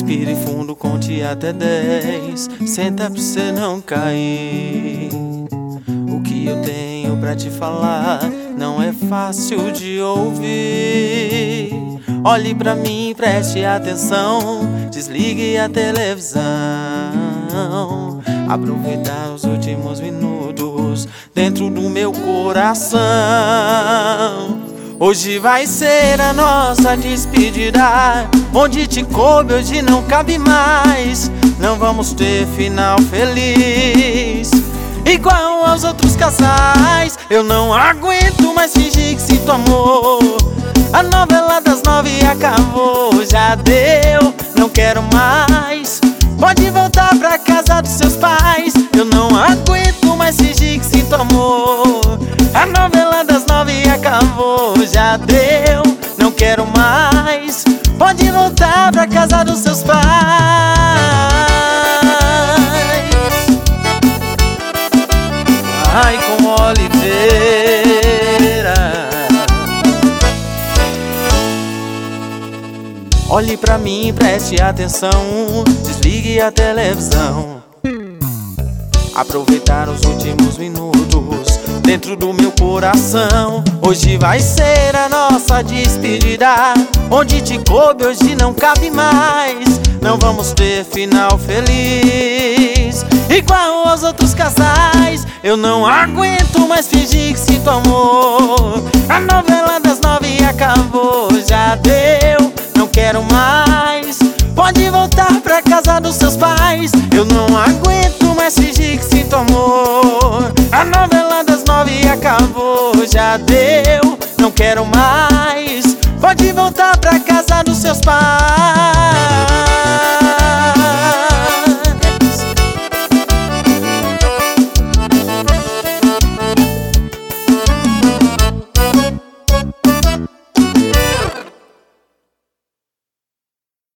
Respire fundo, conte até 10. Senta pra cê não cair. O que eu tenho pra te falar não é fácil de ouvir. Olhe pra mim, preste atenção. Desligue a televisão. Aproveitar os últimos minutos dentro do meu coração. Hoje vai ser a nossa despedida. Onde te coube, hoje não cabe mais. Não vamos ter final feliz igual aos outros casais. Eu não aguento mais fingir que sinto amor. A novela das 9 acabou. Já deu, não quero mais. Pode voltar pra casa dos seus pais. Eu não aguento mais fingir que sinto amor. A novela das 9 acabou. Já deu, não quero mais. Pode voltar pra casa dos seus pais. Vai com Oliveira. Olhe pra mim, preste atenção. Desligue a televisão. Aproveitar os últimos minutos dentro do meu coração. Hoje vai ser a nossa despedida. Onde te coube, hoje não cabe mais. Não vamos ter final feliz igual aos outros casais. Eu não aguento mais fingir que sinto amor. A novela das 9 acabou. Já deu, não quero mais. Pode voltar pra casa dos seus pais. Eu não aguento mais fingir que sinto amor. A novela das 9 acabou. Já deu, não quero mais. Pode voltar pra casa dos seus pais.